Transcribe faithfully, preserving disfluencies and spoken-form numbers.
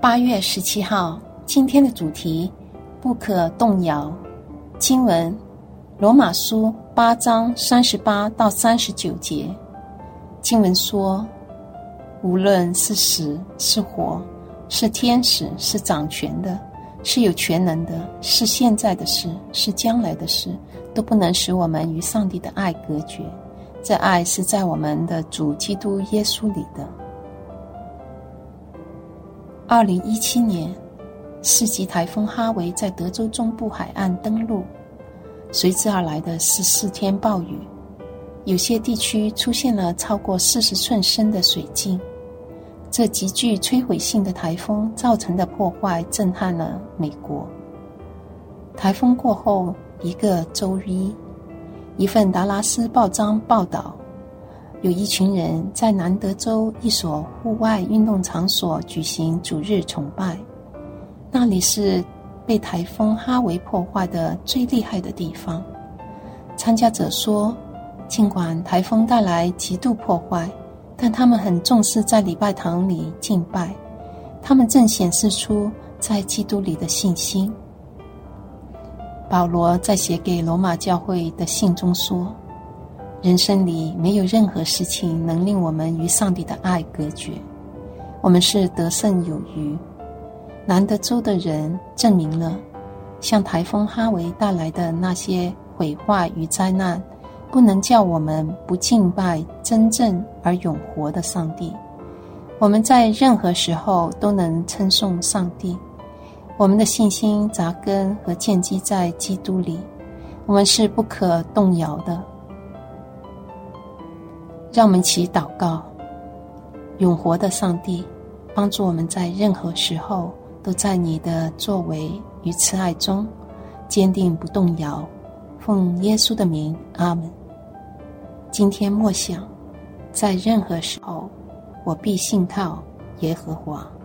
八月十七号，今天的主题不可动摇。经文罗马书八章三十八到三十九节。经文说，无论是死是活，是天使，是掌权的，是有全能的，是现在的事，是将来的事，都不能使我们与上帝的爱隔绝。这爱是在我们的主基督耶稣里的。二零一七年，四级台风哈维在德州中部海岸登陆，随之而来的是四天暴雨，有些地区出现了超过四十寸深的水镜。这极具摧毁性的台风造成的破坏震撼了美国。台风过后一个周一，一份达拉斯报章报道，有一群人在南德州一所户外运动场所举行主日崇拜，那里是被台风哈维破坏的最厉害的地方。参加者说，尽管台风带来极度破坏，但他们很重视在礼拜堂里敬拜，他们正显示出在基督里的信心。保罗在写给罗马教会的信中说，人生里没有任何事情能令我们与上帝的爱隔绝，我们是得胜有余。南德州的人证明了，像台风哈维带来的那些毁坏与灾难，不能叫我们不敬拜真正而永活的上帝。我们在任何时候都能称颂上帝，我们的信心扎根和建基在基督里，我们是不可动摇的。让我们一起祷告，永活的上帝，帮助我们在任何时候都在你的作为与慈爱中坚定不动摇。奉耶稣的名，阿们。今天默想，在任何时候我必信靠耶和华。